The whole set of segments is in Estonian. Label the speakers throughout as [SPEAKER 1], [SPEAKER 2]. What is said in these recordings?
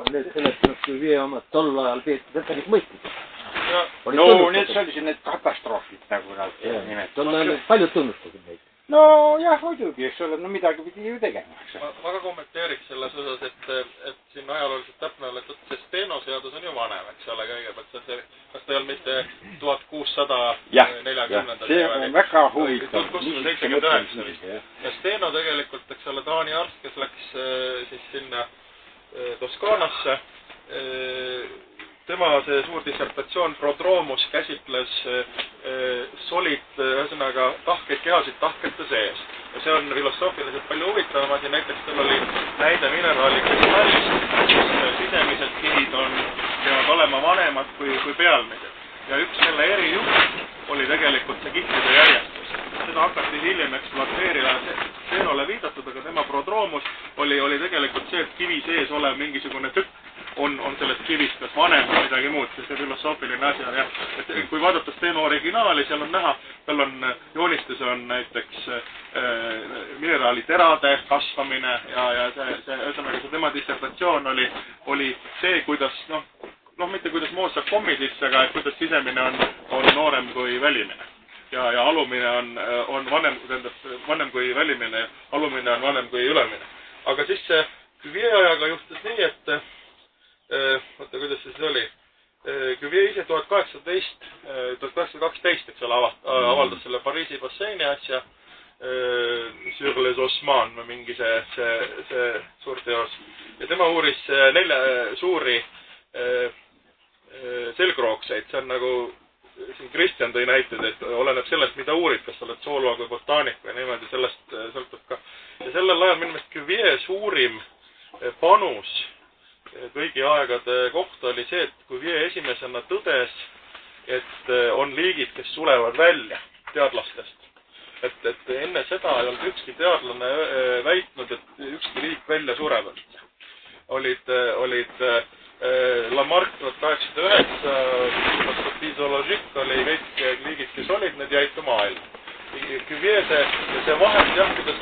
[SPEAKER 1] need seletanud Cuvier omad tol ajal peetud päris mõistlikud.
[SPEAKER 2] No need sellised need katastroofid nagu nad nimetavad.
[SPEAKER 1] Tol ajal paljud tunnustasid neid.
[SPEAKER 2] No jah, muidugi, eks ole, no midagi pidi ju tegema.
[SPEAKER 3] Ma ka kommenteeriks selles osas, et siin ajalooliselt täpne ole, et see Steno seadus on ju vanem, eks ole, kõigepealt see, kas ta ei olnud mitte 1640.
[SPEAKER 2] See on väga huvitav.
[SPEAKER 3] 1679. Ja Steno tegelikult, eks ole, Taani arst, kes läks siis sinna Toskaanasse, tema see suur dissertatsioon Prodromus käsitles solid, ühesõnaga tahkeid kehasid tahkete sees. Ja see on filosoofiliselt palju huvitavam asi, näiteks seal oli näide mineraali kristallist, kus sisemiselt kihid peavad olema vanemad kui pealmised. Ja üks selle erijuht oli tegelikult see kihtide järjestus. Seda hakati hiljem ekspluateerida Stenole viidatud, aga tema Prodromus oli tegelikult see, et kivi sees olev mingisugune tükk on sellest kivist kas vanem või midagi muud, see filosoofiline asi on jah. Et kui vaadata Steno originaali, seal on näha, tal on joonistes on näiteks mineraali terade kasvamine ja see tema dissertatsioon oli see, kuidas, mitte kuidas moos saab kommi sisse, aga kuidas sisemine on noorem kui välimine. Ja alumine on vanem kui välimine ja alumine on vanem kui ülemine. Aga siis see Cuvier ajaga juhtus nii, et vaata, kuidas see oli. Cuvier ise 1812, eks ole, avaldas selle Pariisi basseini asja Sur les Osman või mingi see suur teos. Ja tema uuris 4 suuri selgrookseid. See on nagu, siin Kristjan tõi näited, et oleneb sellest, mida uurid, kas oled zooloog või botaanik või niimoodi, sellest sõltub ka. Ja sellel ajal minu meelest Cuvier suurim panus kõigi aegade kohta oli see, et Cuvier esimesena tõdes, et on liigid, kes sulevad välja teadlastest. Et enne seda ei olnud ükski teadlane väitnud, et ükski liik välja surevad. Olid Lamarck 1809, Physiologique oli kõik liigid, kes olid, need jäid maailma. Cuvier see vahend jah, kuidas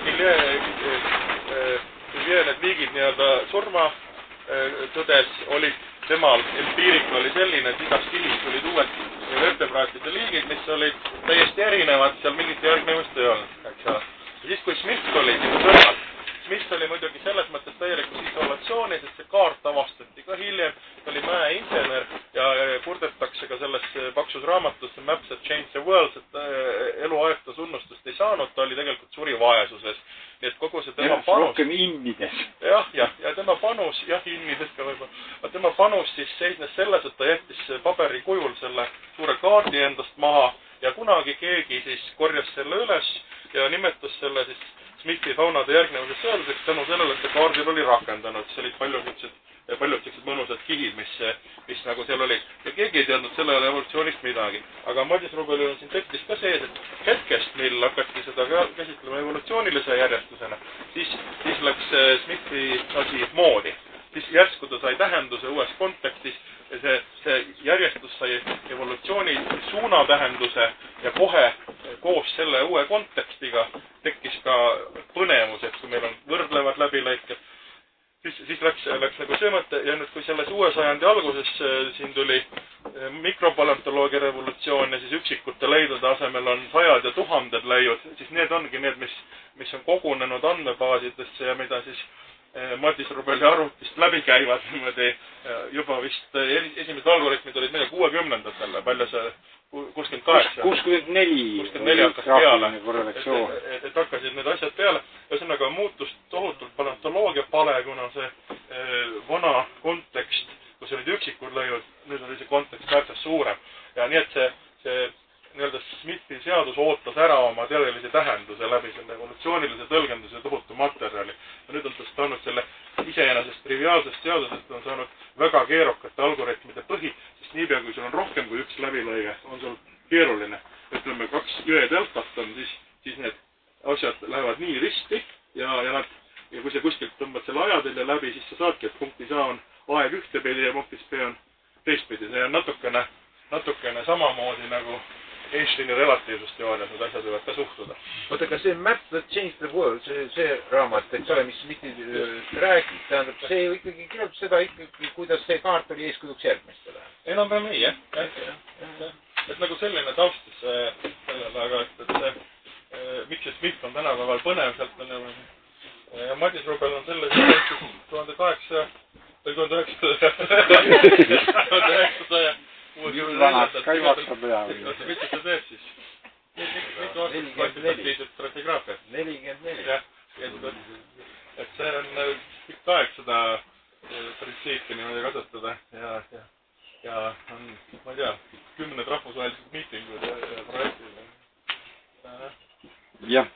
[SPEAKER 3] Cuvier need liigid nii-öelda surma tõdes olid temal empiirika oli selline, et igast kihist olid uued vertebraatide liigid, mis olid täiesti erinevad, seal mingit järgnevust ei olnud. Ja siis kui Smith oli siin kõrval, Smith oli muidugi selles mõttes täielikus isolatsioonis, et see kaart avastati ka hiljem, ta oli mäeinsener ja kurdetakse ka selles paksus raamatus Maps that Change the World, et eluaeg ta tunnustust ei saanud, ta oli tegelikult suri vaesuses. Nii et kogu see tema panus...
[SPEAKER 2] Rohkem innides.
[SPEAKER 3] Ja tema panus, innides ka võib-olla. Tema panus siis seisnes selles, et ta jättis paberi kujul selle suure kaardi endast maha ja kunagi keegi siis korjas selle üles ja nimetas selle siis Smithi faunade järgnevuse seaduseks tänu sellele, et see kaardil oli rakendanud. See olid paljud sellised mõnusad kihid, mis nagu seal olid. Ja keegi ei teadnud selle evolutsioonist midagi. Aga Madis Rubelil on siin tekstis ka sees, et hetkest, mil hakati seda käsitlema evolutsioonilise järjestusena, siis läks Smithi asi moodi. Siis järsku ta sai tähenduse uues kontekstis. See järjestus sai evolutsiooni suunatähenduse ja kohe koos selle uue kontekstiga tekkis ka põnevus, et kui meil on võrdlevad läbilõiked, siis läks nagu see mõte ja nüüd kui selles uue sajandi alguses siin tuli mikropaleontoloogia revolutsioon ja siis üksikute leidude asemel on 100 ja 1000 leiud, siis need ongi need, mis on kogunenud andmebaasidesse ja mida siis Madis Rubeli arvutist läbi käivad niimoodi juba vist esimesed algoritmid olid 60-ndatel, palju see 68?
[SPEAKER 2] 64
[SPEAKER 3] hakkas peale, et hakkasid need asjad peale. Ühesõnaga muutus tohutult paleontoloogia pale, kuna see vana kontekst, kus olid üksikud lõiud, nüüd oli see kontekst märksa suurem. Ja nii, et see nii-öelda Smithi seadus ootas ära oma teorilise tähenduse läbi selle evolutsioonilise tõlgenduse tohutu materjali. Ja nüüd on ta saanud selle iseenesest triviaalsest seadusest on saanud väga keerukate algoritmide põhi, sest niipea kui sul on rohkem kui üks läbilõige, on sul keeruline. Ütleme, 2 jõedeltat on, siis need asjad lähevad nii risti ja kui sa kuskilt tõmbad selle ajatelje läbi, siis sa saadki, et punktis A on aeg ühtepidi ja punktis B on teistpidi. See on natukene samamoodi nagu Einsteini relatiivsusteoorias need asjad võivad ka suhtuda.
[SPEAKER 1] Oota, aga see Map that Changed the World, see raamat, eks ole, mis mitte räägib, tähendab, see ikkagi kirjutab seda ikkagi, kuidas see kaart oli eeskujuks järgmistele.
[SPEAKER 3] Enam-vähem nii, jah. Et nagu selline taustis sellele, aga et see Mitchell Smith on tänapäeval põnev, sealt on ja Madis Rubel on selle 1900
[SPEAKER 2] vanad kaivaksa pea.
[SPEAKER 3] Mis see teeb siis? Mitu aastat kvantitatiivset stratigraafiat?
[SPEAKER 1] 44.
[SPEAKER 3] Jah, et see on pikk aeg seda printsiipi niimoodi kasutada ja on, ma ei tea, 10 rahvusvahelised miitingud ja projektid.
[SPEAKER 2] Jah.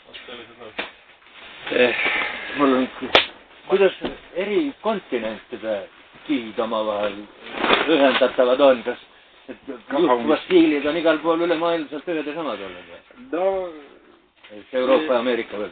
[SPEAKER 1] Mul on, kuidas eri kontinentide kihid omavahel ühendatavad on, kas juhtuvad stiilid on igal pool ülemaailmselt ühed ja samad olnud?
[SPEAKER 2] No,
[SPEAKER 1] Euroopa ja Ameerika veel.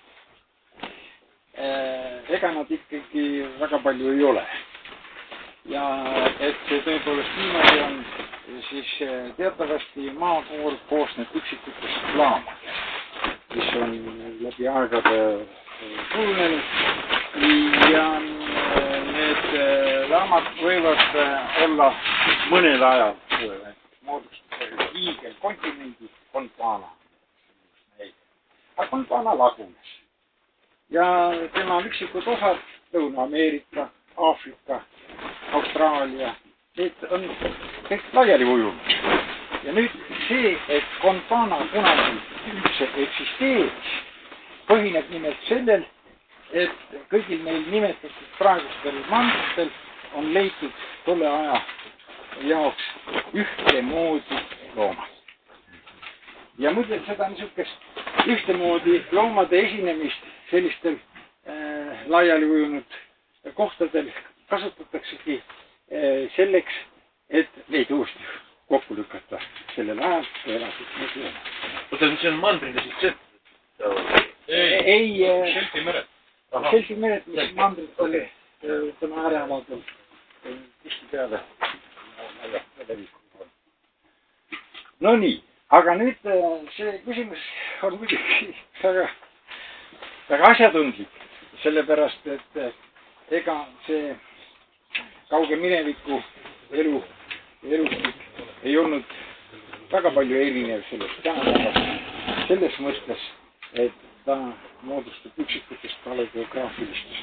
[SPEAKER 2] Ega nad ikkagi väga palju ei ole. Ja et see tõepoolest niimoodi on, siis teatavasti maakoor koosneb üksikutest laamadest, mis on läbi aegade kujunenud ja need laamad võivad olla mõnel ajal moodustada hiigelkontinendi Gondwana. Aga Gondwana lagunes ja tema üksikud osad Lõuna-Ameerika, Aafrika, Austraalia, need on kõik laiali ujunud. Ja nüüd see, et Gondwana kunagi üldse eksisteeris, põhineb nimelt sellel, et kõigil neil nimetatud praegustel mandritel on leitud tolle aja jaoks ühtemoodi loomad. Ja muidu seda niisugust ühtemoodi loomade esinemist sellistel laiali ujunud kohtadel kasutataksegi selleks, et neid uuesti kokku lükata sellel ajal, kui elasid need loomad.
[SPEAKER 1] Oota, see on mandrina siis see?
[SPEAKER 3] Ei, Šelfi meret.
[SPEAKER 2] Šelfi meret, mis mandritel tema äärealadel tihti peale levikul. No nii, aga nüüd see küsimus on muidugi väga asjatundlik, sellepärast, et ega see kauge mineviku elustik ei olnud väga palju erinev sellest tänapäevast selles mõttes, et ta moodustab üksikutest paleogeograafilistest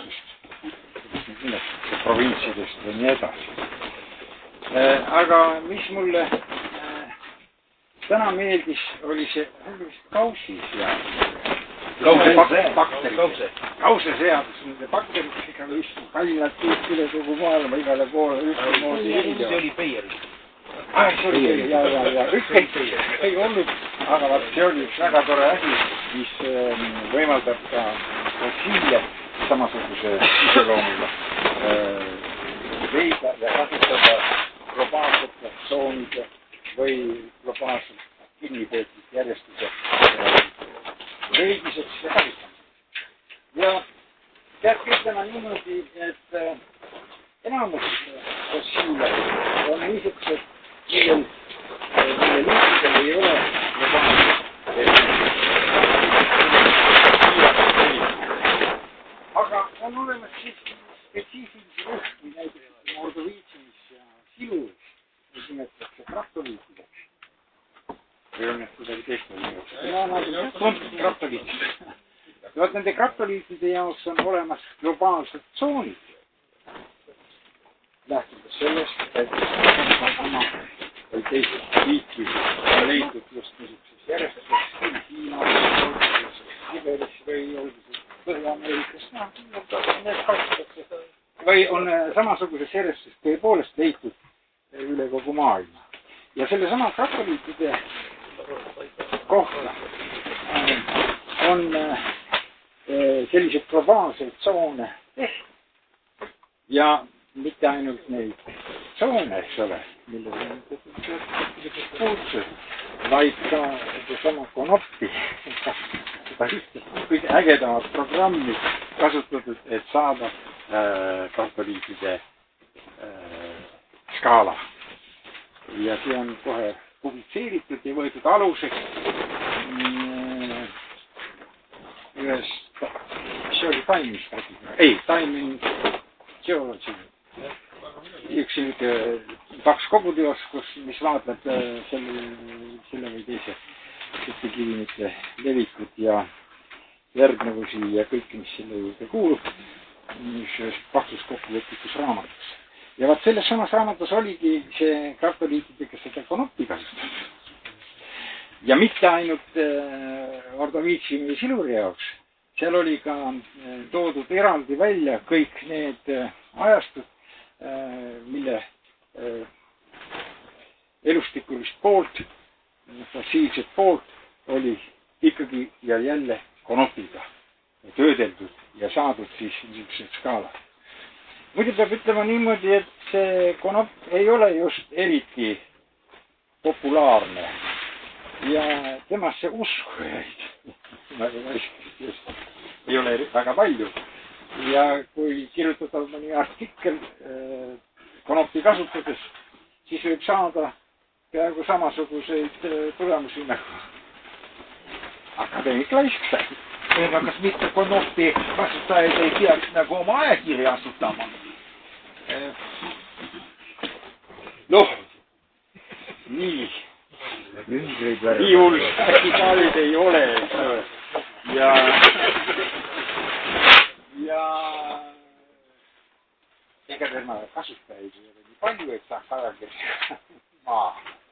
[SPEAKER 2] proviintsidest ja nii edasi. Aga mis mulle täna meeldis, oli see kausiseadus. Kauseseadus, nende bakteritega vist kallad kõik üle kogu maailma igale poole ühtemoodi.
[SPEAKER 1] See oli Beieris.
[SPEAKER 2] See oli ja ükskõik ei olnud, aga see oli üks väga tore asi, mis võimaldab ka fossiile samasuguse iseloomuga leida ja kasutada globaalsete tsoonide või globaalselt kinnipeetud järjestuse reegiseks ja kasutamiseks. Ja peab ütlema niimoodi, et enamus fossiile on niisugused, mille liikidel ei ole globaalselt aga on olemas siiski spetsiifilisi rühmi, näiteks Mordovitšis ja Siluris, mis nimetatakse kraftoliitideks. Või on need kuidagi teistmoodi nimetatakse? No, nagu tuntud kraftoliitid. Ja vaat nende kraftoliitide jaoks on olemas globaalsed tsoonid. Lähtudes sellest, et sama või teised liiki on leitud just niisuguses järjestuseks Hiina, Siberis või olguses Põhja-Ameerikas, need kasutatakse või on samasuguses järjestuseks tõepoolest leitud üle kogu maailma. Ja selle sama kraftoliitide kohta on selliseid globaalseid tsoone tehtud ja mitte ainult neid tsoone, eks ole, millega on puutsed, vaid ka sama konoppi, seda kõige ägedamat programmi kasutatud, et saada kraftoliitide skaala. Ja see on kohe publitseeritud ja võetud aluseks ühest, see oli Time'is, Time in Geology. Üks kaks koguteos, mis vaatab selle või teise kivinite levikut ja järgnevusi ja kõike, mis selle juurde kuulub, niisuguses paksus kokkuvõtlikus raamatus. Ja vaat selles samas raamatus oligi see kraptoliitidega seda konoppi kasutatud. Ja mitte ainult ordoviitsiumi siluri jaoks, seal oli ka toodud eraldi välja kõik need ajastud, mille elustikulist poolt, fossiilset poolt oli ikkagi ja jälle konopiga töödeldud ja saadud siis niisugused skaalad. Muidu peab ütlema niimoodi, et see konopp ei ole just eriti populaarne ja temasse uskujaid ei ole väga palju. Ja kui kirjutada mõni artikkel konoppi kasutades, siis võib saada peaaegu samasuguseid tulemusi nagu akadeemik Laisk. Ega kas mitte konoppi kasutajaid ei peaks nagu oma ajakirja asutama? Noh, nii hull äkitaalid ei ole. Ja ega tema kasutajaid ei ole nii palju, et saaks ajakirja maa.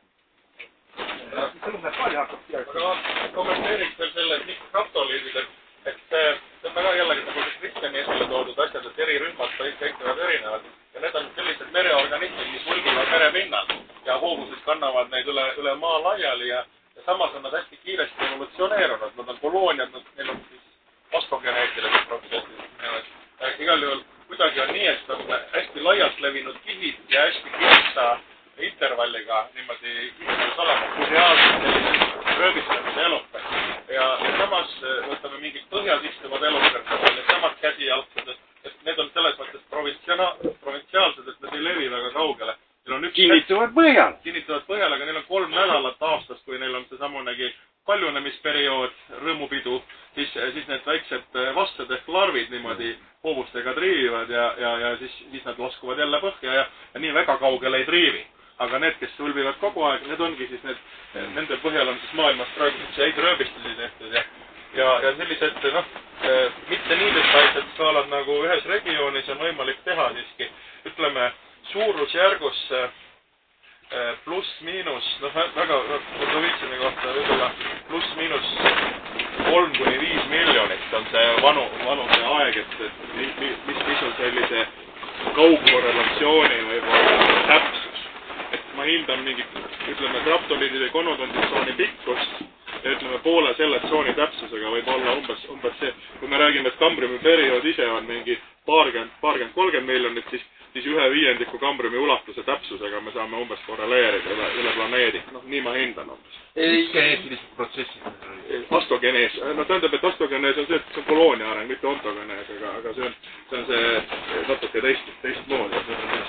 [SPEAKER 3] Kommenteeriks veel selle, et miks kraptoliidid, et see on väga jällegi nagu Kristjani esile toodud asjad, et eri rühmad käituvad erinevad. Ja need on sellised mereorganismid, mis vulgivad merepinnal ja hooguses kannavad neid üle maa laiali ja samas on nad hästi kiiresti evolutsioneerunud. Nad on kolooniad, neil on siis vastogeneetilised protsessid. Igal juhul kuidagi on nii, et on hästi laialt levinud kihid ja hästi kitsa intervalliga niimoodi kihidus olema, kui reaalselt sellised rööbistamise elukad. Ja samas võtame mingid põhjas istuvad elukad, need samad käsijalgsed, et need on selles mõttes provintsiaalsed, et need ei levi väga kaugele.
[SPEAKER 2] Kinnituvad põhjal, aga neil on 3 nädalat aastast, kui neil on see samunegi paljunemisperiood, rõõmupidu, siis need väiksed vastsed ehk larvid niimoodi hoovustega triivivad ja siis nad laskuvad jälle põhja ja nii väga kaugele ei triivi. Aga need, kes ulbivad kogu aeg, need ongi siis nende põhjal on siis maailmas praegu häid rööbistusi tehtud ja sellised, mitte nii detailsed skaalad nagu ühes regioonis on võimalik teha siiski, ütleme, suurusjärgus pluss-miinus, väga ordoviitsimi kohta võib-olla pluss-miinus 3–5 miljonit on see vanuse aeg, et mis on sellise kaugkorrelatsiooni võib-olla täpsus. Et ma hindan mingit, ütleme, kraptoliidide konodonditsooni pikkust ja ütleme poole selle tsooni täpsusega võib olla umbes see, kui me räägime, et kambriumi periood ise on mingi paarkümmend 30 miljonit, siis 1/5 kambriumi ulatuse täpsusega me saame umbes korreleerida üle planeedi. Nii ma hindan umbes.
[SPEAKER 1] Geneetilised protsessid?
[SPEAKER 3] Astogenees. Tähendab, et astogenees on see, et see on koloonia areng, mitte ontogenees, aga see on see natuke teistmoodi.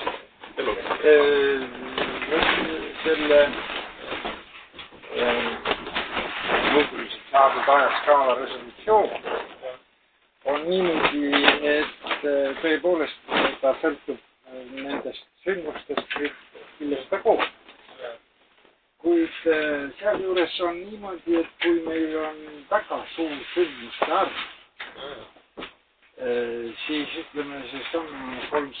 [SPEAKER 2] Selle numbrilist saadud ajaskaala resolutsioon on niimoodi, et tõepoolest ta sõltub nendest sündmustest, mille seda koostab. Kuid sealjuures on niimoodi, et kui meil on väga suur sündmuste arv, siis ütleme, see on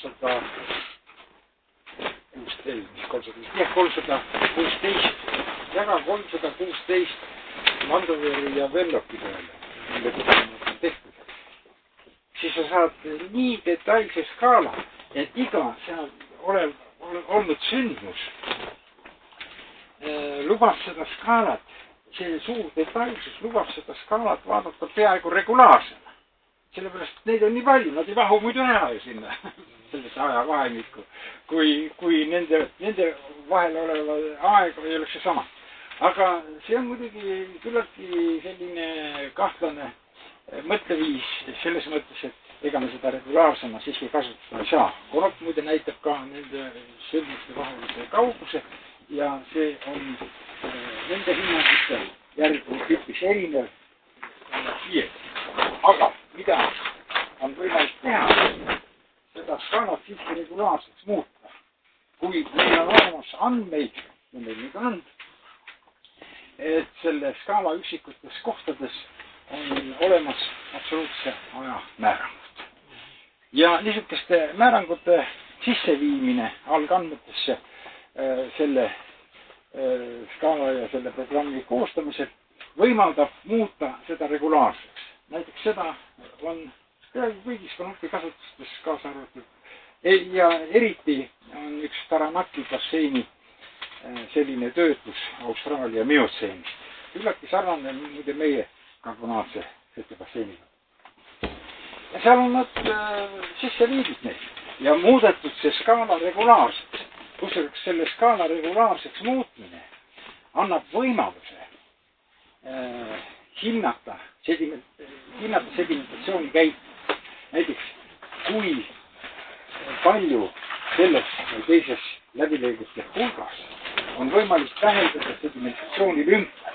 [SPEAKER 2] 316, jaga 316 Mandoveri ja Velloki peale, mille tulemused on tehtud. Siis sa saad nii detailse skaala, et iga seal olnud sündmus lubab seda skaalat, see suur detailsus lubab seda skaalat vaadata peaaegu regulaarsena. Sellepärast neid on nii palju, nad ei vahu muidu ära ju sinna sellesse ajavahemikku, kui nende vahel oleva aeg ei oleks see sama. Aga see on muidugi küllaltki selline kahtlane mõtleviis selles mõttes, et ega me seda regulaarsena siiski kasutada ei saa. Konop muide näitab ka nende sündmuste vahelise kauguse ja see on nende hinnangute järgi üpris erinev. Aga mida on võimalik teha, seda skaalat siiski regulaarseks muuta. Kui meil on olemas andmeid, ja meil nüüd on, et selle skaala üksikutes kohtades on olemas absoluutse aja määrangud. Ja niisuguste määrangute sisseviimine algandmetesse selle skaala ja selle programmi koostamisel võimaldab muuta seda regulaarseks. Näiteks seda on kõigis kontakti kasutustes kaasa arvatud. Ja eriti on üks Taranaki basseini selline töötlus Austraalia miotseenis. Üllaki sarnane muide meie karbonaatse basseiniga. Ja seal on nad sisse viidud neid ja muudetud see skaala regulaarseks. Kusjuures selle skaala regulaarseks muutmine annab võimaluse hinnata sedimentatsiooni käiku. Näiteks, kui palju selles või teises läbilõigute hulgas on võimalik täheldada sedimentatsiooni lünka.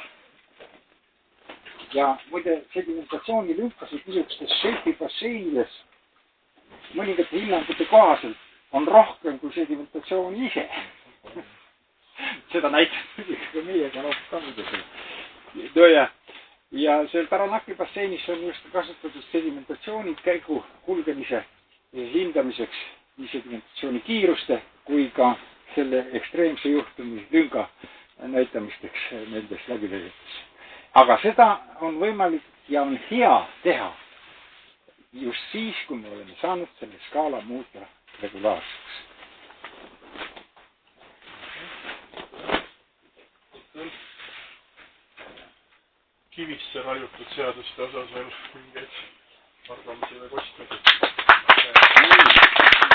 [SPEAKER 2] Ja muide, sedimentatsiooni lünkasid niisugustes šelfibasseinides mõningate hinnangute kohaselt on rohkem kui sedimentatsiooni ise. Seda näitab ka meiega noppamudega. Ja seal Taranaki basseinis on just kasutatud sedimentatsiooni käigu kulgemise hindamiseks nii sedimentatsiooni kiiruste kui ka selle ekstreemse juhtumi lünga näitamisteks nendes läbilõigetes. Aga seda on võimalik ja on hea teha just siis, kui me oleme saanud selle skaala muuta regulaarseks.
[SPEAKER 3] Kivisse raiutud seaduste osas veel mingeid arvamusi või kostmeid.